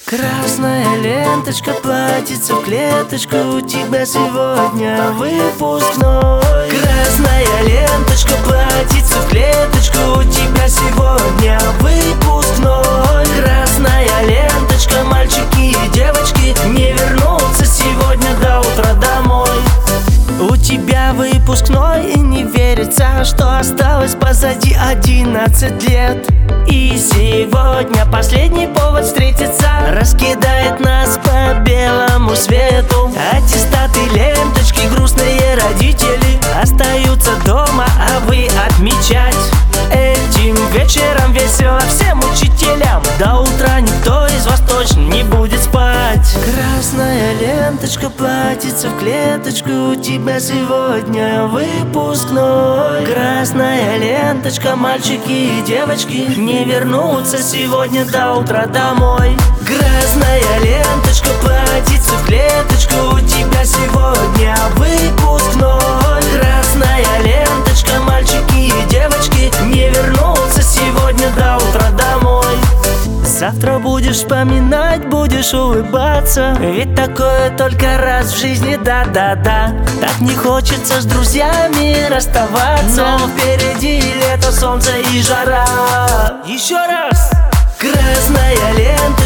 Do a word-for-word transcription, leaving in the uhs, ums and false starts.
Красная ленточка, платьице в клеточку, у тебя сегодня выпускной. Красная ленточка, платьице в клеточку, у тебя сегодня выпускной. Красная ленточка, мальчики и девочки не вернутся сегодня до утра домой. У тебя выпускной и не верится, что осталось позади одиннадцать лет. И сегодня последний повод встретиться раскидает нас по белому свету. Аттестаты, ленточки, грустные родители остаются дома, а вы отмечать этим вечером весело всем учителям. До утра никто из вас точно не будет спать. Красная ленточка, платьице в клеточку, у тебя сегодня выпускной. Красная ленточка, мальчики и девочки не вернутся сегодня до утра домой. Красная ленточка, платьице в клеточку, у тебя сегодня выпускной. Красная ленточка, мальчики и девочки не вернутся сегодня до утра домой. Завтра будешь вспоминать, будешь улыбаться, ведь такое только раз в жизни, да-да-да. Так не хочется с друзьями расставаться, но впереди лето, солнце и жара. Еще раз! Красная лента